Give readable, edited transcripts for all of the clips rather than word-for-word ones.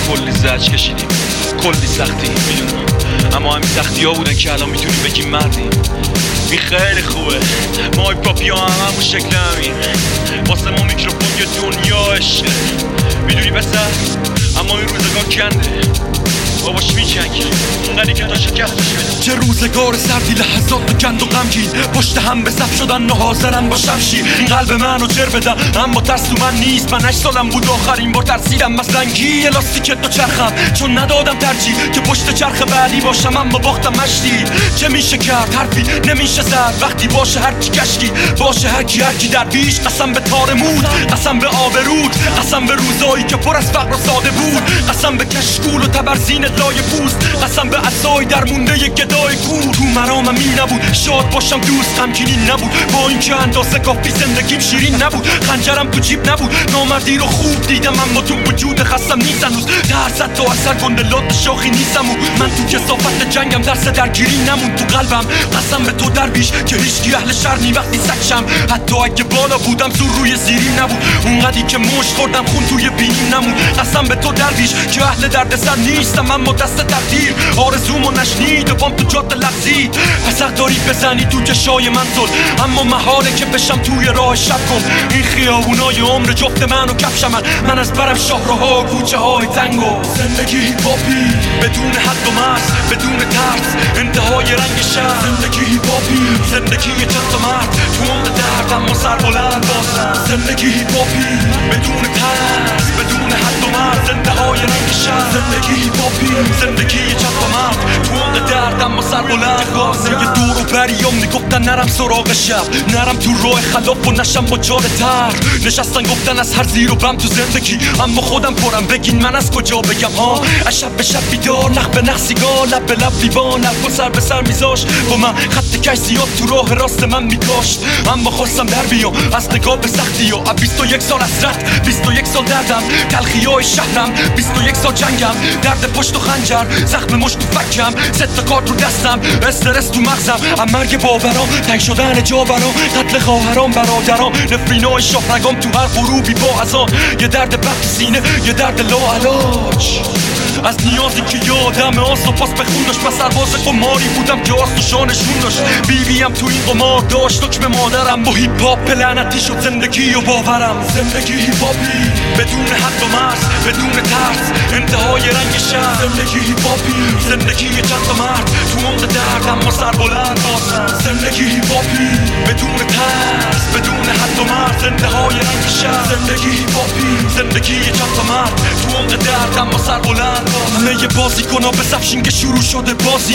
کلی زجر کشیدیم، کلی سختی میدونم، اما همین سختی ها بودن که الان میتونیم بگیم مردیم. این خیلی خوبه، ما پاپی ها همون شکل همین، واسه ما میکروفون یه دنیا عشقه، میدونی بسر اما این روزگار کنده باباش میچنگی اونقدی که تا شکستش بده. چه روزگار سردی، لحظات گند و غمگین، پشت هم به صف شدن و حاضرن با شمشیر. این قلب منو جر بدم اما ترس تو من نیست. من 8 سالم بود آخرین بار ترسیدم از رنگی لاستیک دو چرخم، چون ندادم ترجیح که پشت چرخ بعدی باشم اما باختم مشتی. چه میشه کرد حرفی نمیشه زد وقتی باشه هر کی کشکی، باشه هر کی در پیش. قسم به تار مود، قسم به آبرود، قسم به روزایی که پر از فقر و ساده بود، قسم به کشکول و تبرزین لای پوست، قسم به عصای در مونده یک گدای کور. تو مرامم این نبود شاد باشم دوست، غمگینی نبود با اینکه اندازه کافی زندگیم شیرین نبود. خنجرم تو جیب نبود، نامردی رو خوب دیدم اما تو وجود خستم نیست هنوز. درصد تو اثر گندلات شاخی نیستم و من تو کثافت جنگم، درس درگیری نمون تو قلبم. قسم به تو درویش که هیچکی اهل شر نی وقتی سگشم، حتی اگه بالا بودم زور روی زیری نبود، اونقدی که مشت خوردم خون توی بینیم نمون. قسم به تو درویش که اهل دردسر نیستم اما دست تقدیر آرزومو نشنید و بام تو جاده لغزید. پس حق داری بزنی تو چشای منزل، اما محاله که بشم توی راه شب کن. این خیابونای عمر جفت من و کفشم، من از برم شاهراها و کوچه های تنگو. زندگی هیپ هاپی بدون حد و مرز، بدون ترس انتهای رنگ شهر. زندگی هیپ هاپی، زندگی چند تا مرد تو عمق درد اما سر بلند بازم. زندگی هیپ هاپی بدون ترس، بدون حد و مرز انتهای رنگ شهر. زندگی هیپ هاپی، زندگی چند تا مرد تو عمق درد اما سر بلند بازم. یه دور و بریام میگفتن نرم سراغ شب، نرم تو راه خلاف و نشم با جال تر. نشستن گفتن از هر زیر و بم تو زندگی، اما خودم پرم بگین من از کجا بگم ها. از شب به شب بیدار، نخ به نخ سیگار، لب به لب لیوان، حرف و سر به سر میذاشت با من. خط کش زیاد تو راه راست من میکاشت، اما خواستم در بیام از نگاه به سختی و 21 سال حسرت، 21 سال دردم، تلخیای شهرم، 21 سال جنگم، درد پشت و خنجر، زخم مشت تو فکم، 3 تا کارت رو دستم، استرس تو مغزم، مرگ باورام، تنگ شدن جا برام، قتل خواهرام برادرام، نفرینای شاهرگام تو هر غروبی با اذان. یه درد بد تو سینه، یه درد لاعلاج از نیازی که یادم آس و پاس به خون داشت. من سرباز قماری بودم که آس و شانشون داشت. بیبیم تو این قمار داشت حکم مادرم، با هیپ هاپ لعنتی شد زندگی و باورم. زندگی هیپ هاپی بدون حد و مرز، بدون ترس انتهای رنگ شهر. زندگی هیپ هاپی، زندگی چند تا مرد تو عمق درد اما سر بلند بازم. زندگی هیپ هاپی بدون ترس، بدون حد و مرز انتهای رنگ شهر. زندگی هیپ هاپی، زندگی چند تا مرد تو عمق درد اما سر بلند. همه بازی کنا به صفشین که شروع شده بازی،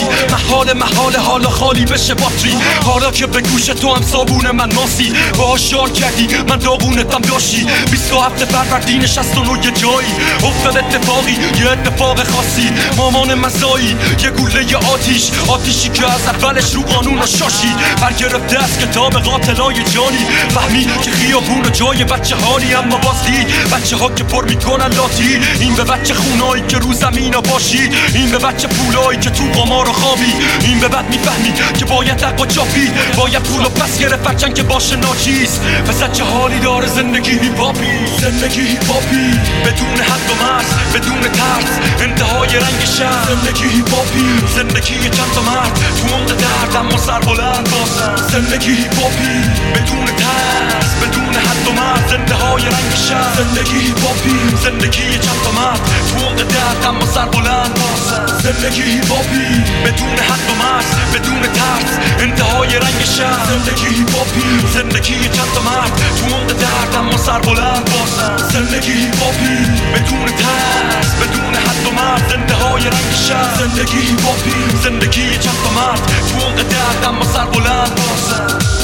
محاله حالا خالی بشه باتری. حالا که به گوش تو هم صابون من ماسی، با شار کردی من داغونتم داشتی. 27 فروردین 69 یه جایی افتاد اتفاقی، یه اتفاق خاصی. مامان مزایی یه گوله آتیشی که از اولش رو قانون رو شاشی. برگرفته از کتاب قاتلای جانی، فهمی که خیابون و جای بچه هانی. اما باز دید بچه ها که پر میکنن لاتی، این به بچه خونایی که رو زمین باشی، این به بچه پولایی که تو قمار و خوابی. این به بعد میفهمی که باید حق و چاپی، باید پول و پس گرفت هرچند که باشه ناچیز. پس چه حالی داره زندگی هیپ هاپی. زندگی هیپ هاپی بدون حد و مرز، بدون ترس انتهای رنگ شهر. زندگی هیپ هاپی، زندگی چند تا مرد تو عمق درد اما سر بلند بازم. زندگی هیپ هاپی بدون ترس، بدون حد و مرز انتهای رنگ شهر. زندگی هیپ هاپی، زندگی چند تا مرد تو عمق درد اما سر بلند بازم. زندگی هیپ هاپی بدون حد و مرز، بدون ترس انتهای رنگ شهر. زندگی هیپ هاپی، زندگی چند تا مرد تو عمق درد اما سر بلند بازم. زندگی هیپ هاپی بدون ترس، بدون حد و مرز انتهای رنگ شهر. زندگی هیپ هاپی، زندگی چند تا مرد تو عمق درد اما سر بلند بازم.